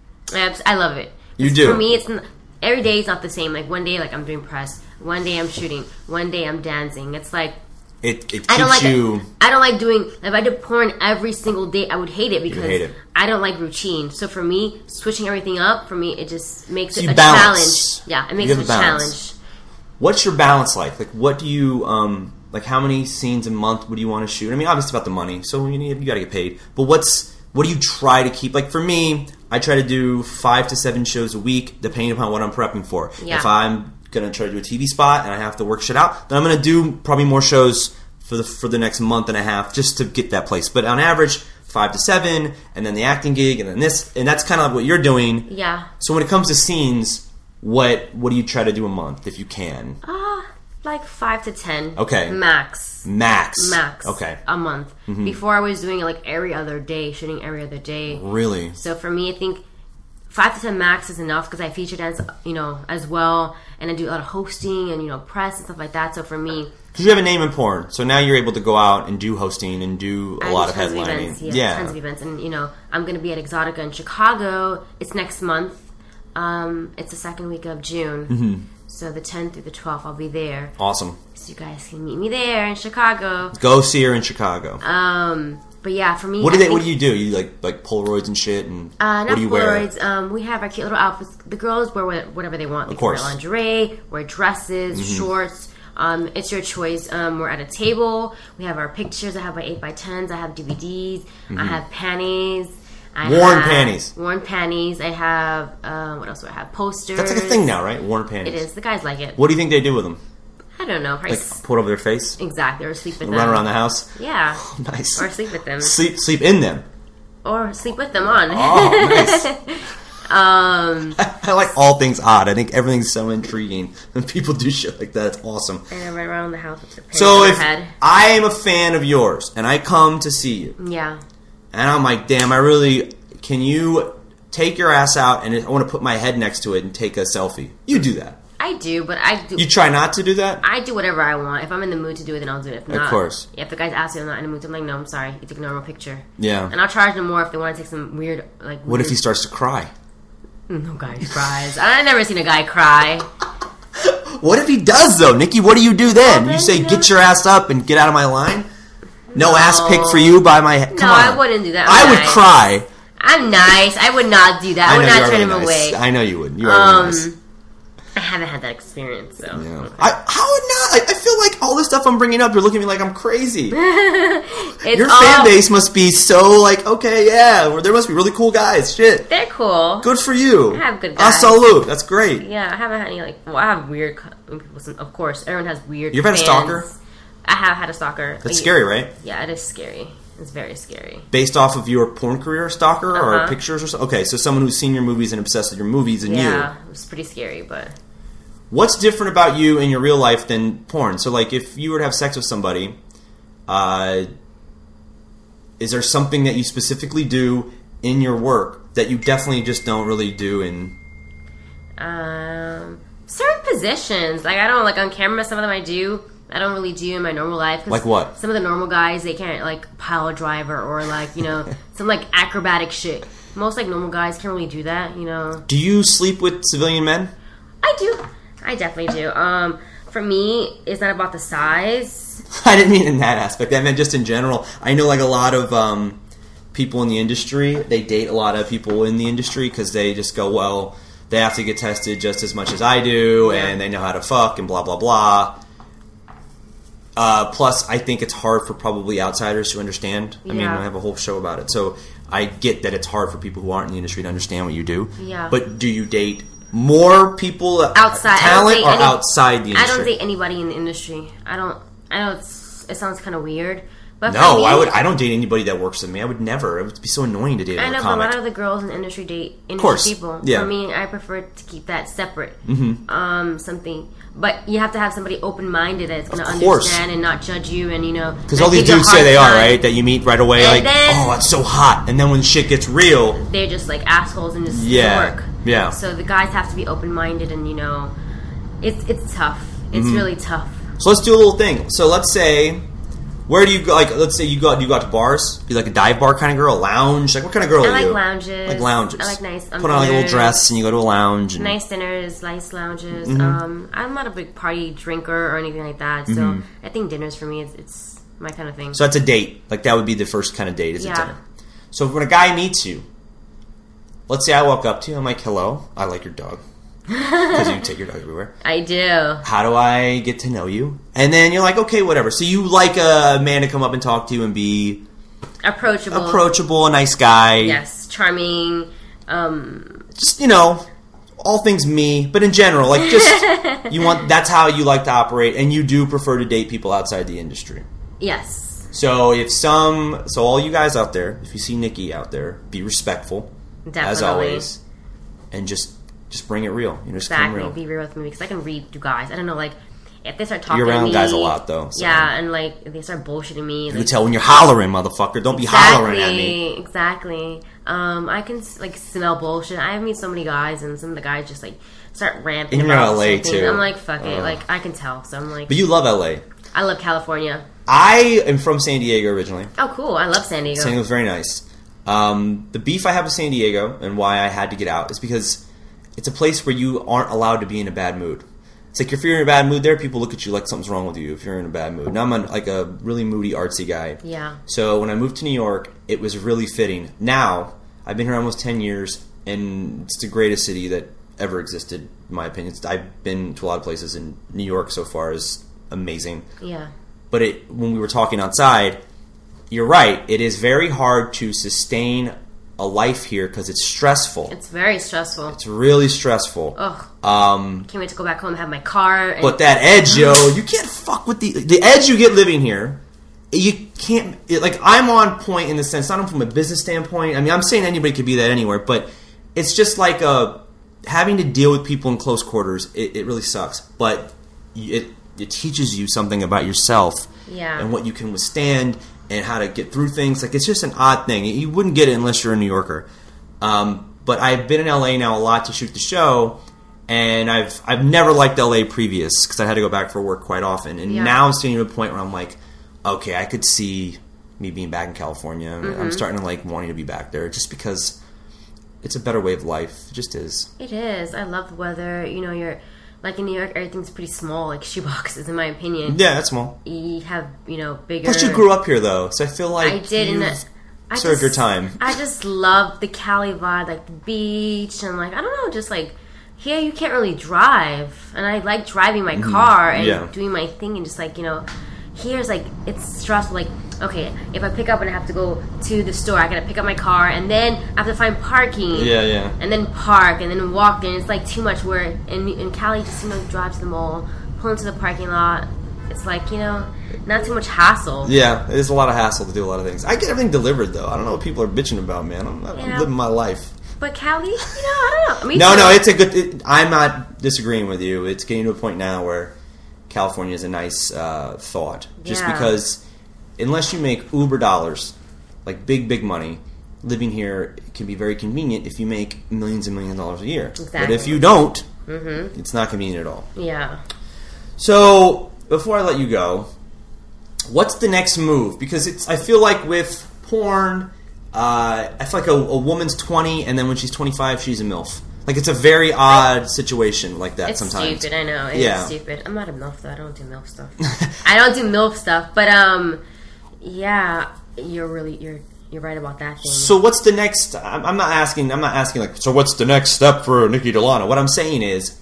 I I love it. You It's- do? For me, it's n- every day is not the same. Like one day, like I'm doing press. One day I'm shooting. One day I'm dancing. It's like It, it I don't keeps like you... it. I don't like doing. If I did porn every single day, I would hate it because hate it. I don't like routine. So for me, switching everything up for me, it just makes So it you a balance. challenge. Yeah, it makes You it have a a balance. challenge. What's your balance like? Like, what do you... um Like, how many scenes a month would you want to shoot? I mean, obviously about the money, so you, need, you got to get paid. But what's... What do you try to keep? Like, for me, I try to do five to seven shows a week, depending upon what I'm prepping for. Yeah. If I'm going to try to do a T V spot and I have to work shit out, then I'm going to do probably more shows for the for the next month and a half just to get that place. But on average, five to seven, and then the acting gig, and then this, and that's kind of what you're doing. Yeah. So when it comes to scenes, what what do you try to do a month if you can? Ah, like five to ten. Okay. Max. Max. Max. Okay. A month. Before I was doing it like every other day, shooting every other day. Really? So for me, I think five to ten max is enough because I feature dance, you know, as well, and I do a lot of hosting and you know press and stuff like that. So for me, Because you have a name in porn, so now you're able to go out and do hosting and do a I lot do of tons headlining. events, yeah, yeah. tons of events, and you know, I'm gonna be at Exotica in Chicago. It's next month. Um, it's the second week of June. Mm-hmm. So the tenth through the twelfth, I'll be there. Awesome. So you guys can meet me there in Chicago. Go see her in Chicago. Um, but yeah, for me, what do I they? think- What do you do? You like like Polaroids and shit, and Uh, what not do you wear? Polaroids. Um, we have our cute little outfits. The girls wear wha- whatever they want. They Of can wear course. lingerie, wear dresses, Mm-hmm. shorts. Um, it's your choice. Um, we're at a table. We have our pictures. I have my eight by tens. I have D V Ds. I have panties. I Mm-hmm. Worn have panties. Worn panties. I have, uh, what else do I have? Posters. That's like a thing now, right? Worn panties. It is. The guys like it. What do you think they do with them? I don't know. Probably Like s- put over their face, exactly. Or sleep with them. run around the house. Yeah. Nice. Or sleep with them. Sleep sleep in them. Or sleep with them on. Oh, nice. um, I like all things odd. I think everything's so intriguing when people do shit like that. It's awesome. and I run around the house with the panties So on if my head. I am a fan of yours and I come to see you, Yeah. and I'm like, damn, I really can you take your ass out and I want to put my head next to it and take a selfie. You do that. I do, but I do. You try not to do that? I do whatever I want. If I'm in the mood to do it, then I'll do it. If not, course. If the guys ask me, I'm not in the mood. I'm like, no, I'm sorry. You take a normal picture. Yeah. And I'll charge them more if they want to take some weird, like. What if he weird- starts to cry? No guy cries. I've never seen a guy cry. What if he does though, Nikki? What do you do then? Well, you say, you know- "Get your ass up and get out of my line." No, No. ass pick for you by my head. No, Come on. I wouldn't do that. I I'm would nice. cry. I'm nice. I would not do that. I, I would know you not are turn really him nice. away. I know you would. You are Um, really nice. I haven't had that experience, so. Yeah. I, how would not? I, I feel like all this stuff I'm bringing up, you're looking at me like I'm crazy. It's Your all, fan base must be so like, okay, yeah, well, there must be really cool guys. Shit. They're cool. Good for you. I have good Ah, guys. salute. That's great. Yeah, I haven't had any, like, well, I have weird co- people. Of course, everyone has weird You ever had a fans. stalker? I have had a stalker. That's I- scary, right? Yeah, it is scary. It's very scary. Based off of your porn career, stalker, or Uh-huh. pictures or so? Okay, so someone who's seen your movies and obsessed with your movies and you. Yeah, it was pretty scary, but What's different about you in your real life than porn? So, like, if you were to have sex with somebody, uh, is there something that you specifically do in your work that you definitely just don't really do in... um, certain positions, like I don't like on camera. Some of them I do. I don't really do in my normal life. 'Cause Like what? Some of the normal guys, they can't like pile driver or like you know some like acrobatic shit. Most like normal guys can't really do that. You know. Do you sleep with civilian men? I do. I definitely do. Um, for me, it's not about the size. I didn't mean in that aspect. I meant just in general. I know like a lot of um, people in the industry, they date a lot of people in the industry because they just go, well, they have to get tested just as much as I do, Yeah. and they know how to fuck and blah, blah, blah. Uh, plus, I think it's hard for probably outsiders to understand. I mean, Yeah. I have a whole show about it. So I get that it's hard for people who aren't in the industry to understand what you do. Yeah. But do you date more people Outside, I don't talent date or any- outside the industry? I don't date anybody in the industry. I don't. I know it's, it sounds kind of weird, but for No, me, I would. I don't date anybody that works with me. I would never. It would be so annoying to date I another know, but a comic. lot of the girls in the industry date industry course, people. yeah. For me, I prefer to keep that separate. Mm-hmm. Um, something, but you have to have somebody open minded that's going to Of course. understand and not judge you, and you know, Because not all these give you a dudes say hard they are time. right. That you meet right away, And like, then- oh, it's so hot, and then when shit gets real, They're just like assholes and just Yeah, work. yeah. So the guys have to be open minded, and you know, it's it's tough. It's Mm-hmm. really tough. so let's do a little thing. So let's say, where do you go? Like, let's say you go. Do you go out to bars? Be like a dive bar kind of girl, a lounge. Like, what kind of girl I are like you? lounges. Like lounges. I like nice, um, Put on like a little dinners. dress, and you go to a lounge. And, Nice dinners, nice lounges. Mm-hmm. Um, I'm not a big party drinker or anything like that, so Mm-hmm. I think dinners for me, it's, it's my kind of thing. So that's a date. Like that would be the first kind of date. Is a Yeah. dinner. So when a guy meets you, let's say I walk up to you, I'm like, "Hello, I like your dog," because you take your dog everywhere. I do. How do I get to know you? And then you're like, okay, whatever. So you like a man to come up and talk to you and be Approachable. approachable, a nice guy. Yes, charming. Um, Just, you know, all things me, but in general, like just, you want, that's how you like to operate, and you do prefer to date people outside the industry. yes, So if some, so all you guys out there, if you see Nikki out there, be respectful, definitely. as always, and just, just bring it real. You know, just come Exactly. real. Be real with me because I can read to guys. I don't know, like, if they start talking You're around to me, guys a lot, though, so. Yeah, and like if they start bullshitting me. You like, can tell when you're hollering, motherfucker. Don't be hollering at me. Exactly. Um, I can like smell bullshit. I meet so many guys, and some of the guys just like start ranting. And you're in about L A something. too. I'm like, fuck it. Ugh. Like I can tell. So I'm like, But you love L A. I love California. I am from San Diego originally. Oh, cool. I love San Diego. San Diego's very nice. Um, the beef I have with San Diego and why I had to get out is because it's a place where you aren't allowed to be in a bad mood. It's like if you're in a bad mood there, people look at you like something's wrong with you if you're in a bad mood. Now I'm a, like a really moody, artsy guy. Yeah. So when I moved to New York, it was really fitting. Now, I've been here almost ten years, and it's the greatest city that ever existed, in my opinion. It's, I've been to a lot of places, and New York so far is amazing. Yeah. But it, when we were talking outside, you're right. It is very hard to sustain a life here because it's stressful. It's very stressful. It's really stressful. Ugh. Um, Can't wait to go back home and have my car. And but that edge, yo, you can't fuck with the the edge you get living here. You can't it, like I'm on point in the sense, not from a business standpoint. I mean, I'm saying anybody could be that anywhere, but it's just like uh, having to deal with people in close quarters. It, it really sucks, but it it teaches you something about yourself Yeah. and what you can withstand and how to get through things. Like it's just an odd thing. You wouldn't get it unless you're a New Yorker. Um, but I've been in L A now a lot to shoot the show. And I've I've never liked L A previous because I had to go back for work quite often. And Yeah. now I'm getting to a point where I'm like, okay, I could see me being back in California. Mm-hmm. I'm starting to like wanting to be back there just because it's a better way of life. It just is. It is. I love the weather. You know, you're like in New York, everything's pretty small, like shoeboxes, in my opinion. Yeah, that's small. You have, you know, bigger. Plus, you grew up here though, so I feel like I did, you've and I served just, your time. I just love the Cali vibe, like the beach, and like I don't know, just like here you can't really drive, and I like driving my Mm-hmm. car and Yeah. doing my thing, and just like you know, here's like it's stressful. Like okay, if I pick up and I have to go to the store, I gotta pick up my car, and then I have to find parking. Yeah, yeah. And then park, and then walk. And it's like too much. Where in in Cali, just you know, drive to the mall, pull into the parking lot. It's like you know, not too much hassle. Yeah, it is a lot of hassle to do a lot of things. I get everything delivered though. I don't know what people are bitching about, man. I'm, I'm Yeah. living my life. But Cali, you know, I don't know. Me No, too. no, it's a good. It, I'm not disagreeing with you. It's getting to a point now where California is a nice uh, thought, just Yeah. because unless you make uber dollars, like big, big money, living here can be very convenient if you make millions and millions of dollars a year. But Exactly. if you don't, Mm-hmm. it's not convenient at all. Yeah. So before I let you go, what's the next move? Because it's I feel like with porn, uh, I feel like a, a woman's twenty, and then when she's twenty-five, she's a MILF. Like it's a very odd situation like that It's sometimes. stupid, I know. It's Yeah. stupid. I'm not a MILF though. I don't do MILF stuff. I don't do MILF stuff, but um, yeah, you're really you're you're right about that thing. So what's the next? I'm I'm not asking. I'm not asking like. So what's the next step for Nikki Delano? What I'm saying is,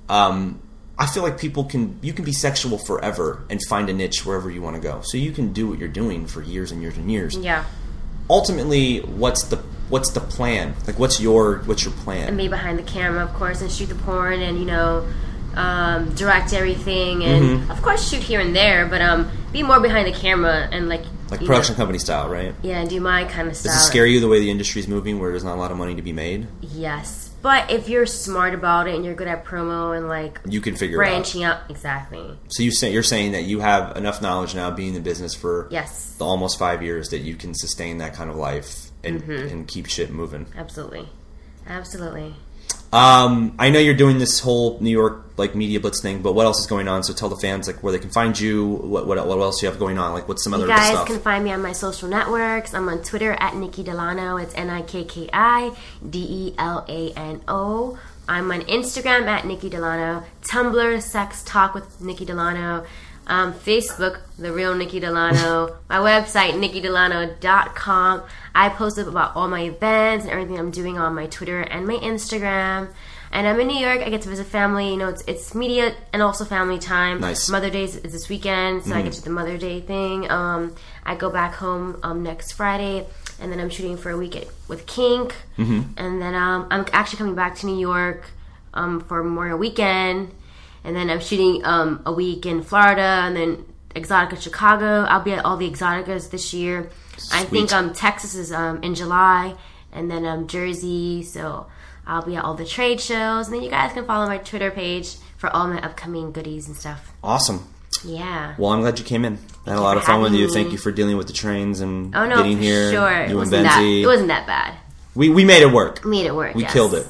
um, I feel like people can. You can be sexual forever and find a niche wherever you want to go. So you can do what you're doing for years and years and years. Yeah. Ultimately, what's the what's the plan? Like, what's your what's your plan? And be behind the camera, of course, and shoot the porn, and you know, um, direct everything, and Mhm. of course shoot here and there, but um, be more behind the camera and like Like you production know, company style, right? yeah, and do my kind of Does style. it scare you the way the industry's moving, where there's not a lot of money to be made? Yes, but if you're smart about it and you're good at promo and like You can figure it out. branching out, exactly. So you say you're saying that you have enough knowledge now, being in the business for Yes, the almost five years, that you can sustain that kind of life and, Mm-hmm. and keep shit moving. absolutely, absolutely. Um, I know you're doing this whole New York like media blitz thing, but what else is going on? So tell the fans like where they can find you. What what, what else you have going on? Like what's some You other guys stuff? can find me on my social networks. I'm on Twitter at Nikki Delano. It's N I K K I D E L A N O. I'm on Instagram at Nikki Delano. Tumblr, Sex Talk with Nikki Delano. Um, Facebook, The Real Nikki Delano. My website, nikki delano dot com. I post up about all my events and everything I'm doing on my Twitter and my Instagram. And I'm in New York. I get to visit family. You know, it's it's media and also family time. Nice. Mother Day is this weekend, so I get to do the Mother Day thing. Um, I go back home um, next Friday, and then I'm shooting for a week at, with Kink. Mm-hmm. And then um, I'm actually coming back to New York um, for Memorial Weekend. And then I'm shooting um, a week in Florida, and then Exotica Chicago. I'll be at all the Exoticas this year. I Sweet. think um, Texas is um, in July, and then um, Jersey. So I'll be at all the trade shows. And then you guys can follow my Twitter page for all my upcoming goodies and stuff. Awesome. Yeah. Well, I'm glad you came in. I had a you lot for of fun with having you. me. Thank you for dealing with the trains and Oh no, getting for here. sure. It You and wasn't that. Benzie. It wasn't that bad. We we made it work. Made it work. We yes. killed it.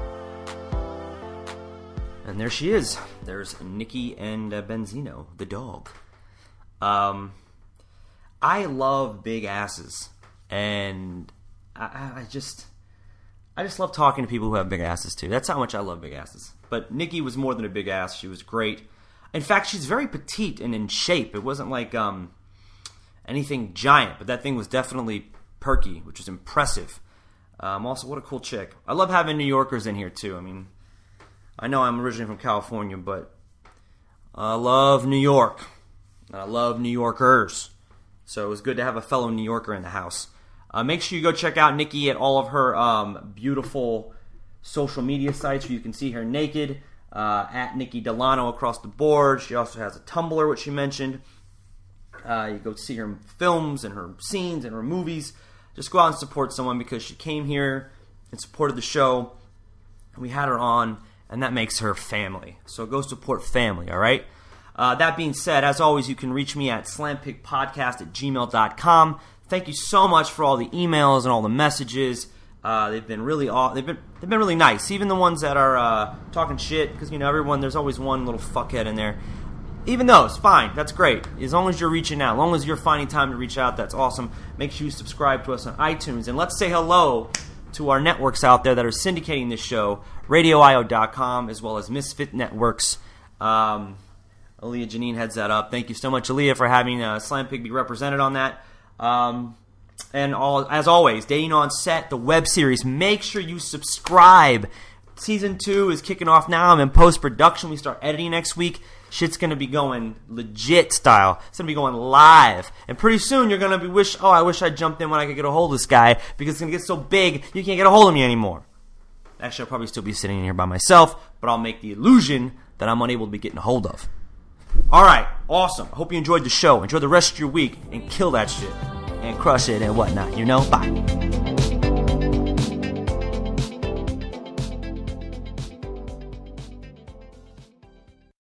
And there she is. There's Nikki and uh, Benzino, the dog. Um, I love big asses, and I, I I just, I just love talking to people who have big asses too. That's how much I love big asses. But Nikki was more than a big ass. She was great. In fact, she's very petite and in shape. It wasn't like um, anything giant, but that thing was definitely perky, which was impressive. Um, also, what a cool chick. I love having New Yorkers in here too. I mean, I know I'm originally from California, but I love New York. And I love New Yorkers. So it was good to have a fellow New Yorker in the house. Uh, make sure you go check out Nikki at all of her um, beautiful social media sites where you can see her naked. Uh, at Nikki Delano across the board. She also has a Tumblr, which she mentioned. Uh, you go see her films and her scenes and her movies. Just go out and support someone because she came here and supported the show. We had her on, and that makes her family. So go support family, all right? Uh, that being said, as always, you can reach me at slampigpodcast at gmail dot com. Thank you so much for all the emails and all the messages. Uh, they've been really aw- they've been they've been really nice. Even the ones that are uh, talking shit, because you know everyone. There's always one little fuckhead in there. Even those, fine, that's great. As long as you're reaching out, as long as you're finding time to reach out, that's awesome. Make sure you subscribe to us on iTunes, and let's say hello to our networks out there that are syndicating this show, radio I O dot com, as well as Misfit Networks. Um, Aaliyah Janine heads that up. Thank you so much, Aaliyah, for having uh, Slam Pig be represented on that. Um, and all, as always, Dating on Set, the web series. Make sure you subscribe. Season two is kicking off now. I'm in post-production. We start editing next week. Shit's going to be going legit style. It's going to be going live. And pretty soon you're going to be wish, oh, I wish I jumped in when I could get a hold of this guy because it's going to get so big you can't get a hold of me anymore. Actually, I'll probably still be sitting here by myself, but I'll make the illusion that I'm unable to be getting a hold of. All right, awesome. I hope you enjoyed the show. Enjoy the rest of your week and kill that shit and crush it and whatnot, you know? Bye.